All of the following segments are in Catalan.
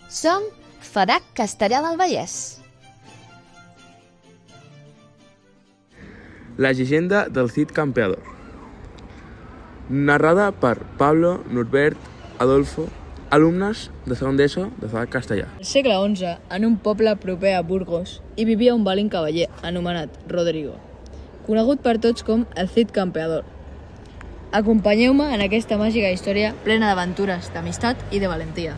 Som FEDAC Castellar del Vallès. La llegenda del Cid Campeador. Narrada per Pablo, Norbert, Adolfo, alumnes de segon d'ESO de FEDAC Castellar. Al segle XI, en un poble proper a Burgos, hi vivia un valent cavaller anomenat Rodrigo, conegut per tots com el Cid Campeador. Acompanyeu-me en aquesta màgica història plena d'aventures, d'amistat i de valentia.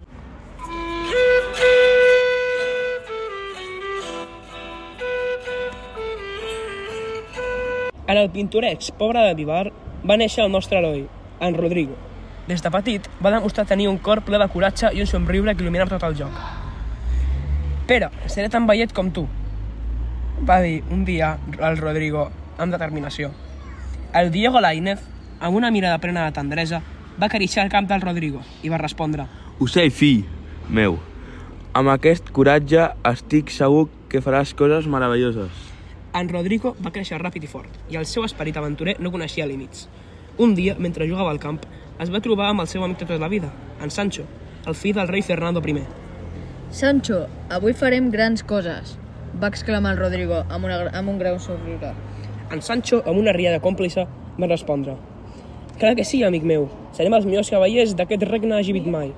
En el pintoresc poble de Vivar va néixer el nostre heroi, en Rodrigo. Des de petit va demostrar tenir un cor ple de coratge i un somriure que il·luminava tot el joc. «Pere, seré tan vellet com tu», va dir un dia el Rodrigo amb determinació. El Diego Laínez, amb una mirada plena de tendresa, va acariciar el cap del Rodrigo i va respondre: Ho sé, fill meu. Amb aquest coratge estic segur que faràs coses meravelloses. En Rodrigo va créixer ràpid i fort, i el seu esperit aventurer no coneixia límits. Un dia, mentre jugava al camp, es va trobar amb el seu amic de tota la vida, en Sancho, el fill del rei Fernando I. «Sancho, avui farem grans coses», va exclamar el Rodrigo amb un greu somriure. En Sancho, amb una riada còmplice, va respondre: «Clar que sí, amic meu, serem els millors cavallers d'aquest regne agibit mai».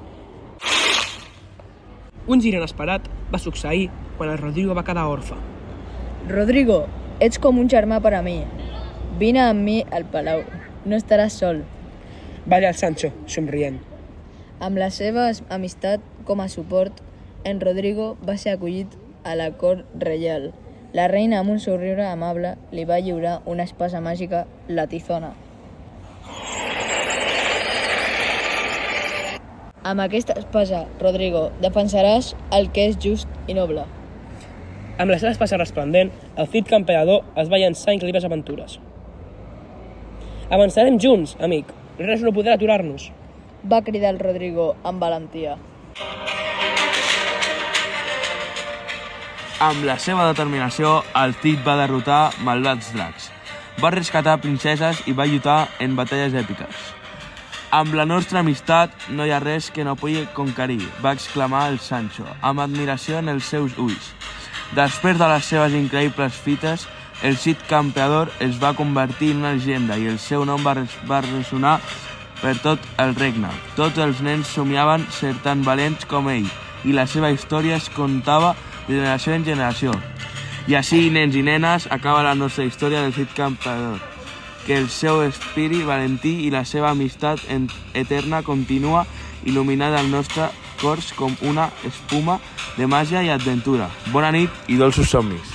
Un gir inesperat va succeir quan el Rodrigo va quedar orfe. «Rodrigo, ets com un germà per a mi. Vine amb mi al palau. No estaràs sol». Va dir el Sancho, somrient. Amb la seva amistat com a suport, en Rodrigo va ser acollit a la cort reial. La reina, amb un somriure amable, li va lliurar una espasa màgica, la Tizona. Amb aquesta espasa, Rodrigo, defensaràs el que és just i noble. Amb la seva espasa resplendent, el Cid Campeador es va llançar increïbles aventures. «Avançarem junts, amic. Res no podrà aturar-nos», va cridar el Rodrigo amb valentia. Amb la seva determinació, el Cid va derrotar malvats dracs, va rescatar princeses i va lluitar en batalles èpiques. «Amb la nostra amistat no hi ha res que no pugui conquerir», va exclamar el Sancho, amb admiració en els seus ulls. Després de les seves increïbles fites, el Cid Campeador es va convertir en una llegenda i el seu nom va ressonar per tot el regne. Tots els nens somiaven ser tan valents com ell i la seva història es contava de generació en generació. I així, nens i nenes, acaba la nostra història del Cid Campeador. Que el seu espírit valentí i la seva amistat eterna continua il·luminant el nostre cors com una espuma de màgia i aventura. Bona nit i dolços somnis.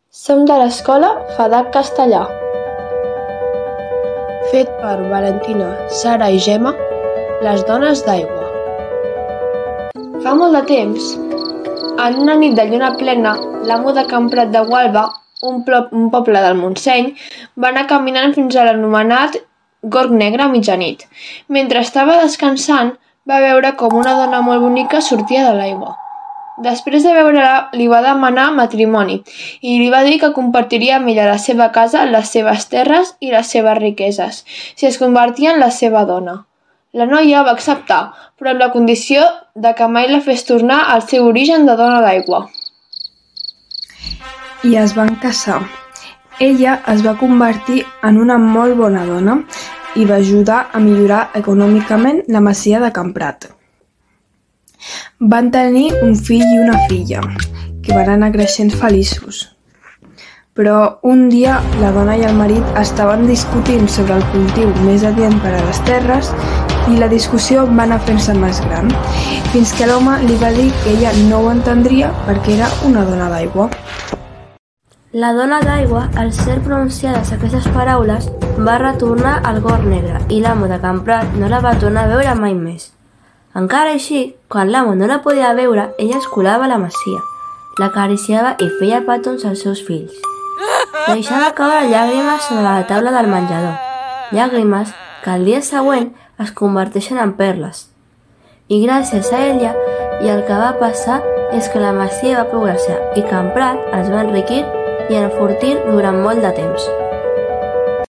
Som de l'escola FADAC Castellà. Fet per Valentina, Sara i Gemma, les dones d'aigua. Fa molt de temps, en una nit de lluna plena, l'amo de Can Prat de Gualba, un poble del Montseny, va anar caminant fins a l'anomenat Gorg Negre a mitjanit. Mentre estava descansant, va veure com una dona molt bonica sortia de l'aigua. Després de veure-la, li va demanar matrimoni i li va dir que compartiria amb ella la seva casa, les seves terres i les seves riqueses, si es convertia en la seva dona. La noia va acceptar, però amb la condició de que mai la fes tornar al seu origen de dona d'aigua. I es van casar. Ella es va convertir en una molt bona dona i va ajudar a millorar econòmicament la masia de Can Prat. Van tenir un fill i una filla, que van anar creixent feliços. Però un dia la dona i el marit estaven discutint sobre el cultiu més adient per a les terres i la discussió va anar fent-se més gran, fins que l'home li va dir que ella no ho entendria perquè era una dona d'aigua. La dona d'aigua, al ser pronunciades aquestes paraules, va retornar al Gorg Negre i l'amo de Can Prat no la va tornar a veure mai més. Encara així, quan l'amo no la podia veure, ella es colava a la masia, l'acariciava i feia petons als seus fills. Deixava caure llàgrimes sobre la taula del menjador, llàgrimes que el dia següent es converteixen en perles. I gràcies a ella i el que va passar és que la masia va progressar i Can Prat es va enriquir i enfortir durant molt de temps.